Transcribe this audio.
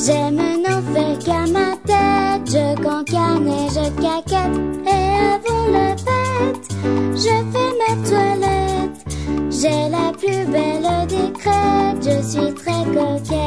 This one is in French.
J'aime n'en fais qu'à ma tête, je cancane et je caquette, et avant la fête, je fais ma toilette. J'ai la plus belle des crêtes, je suis très coquette.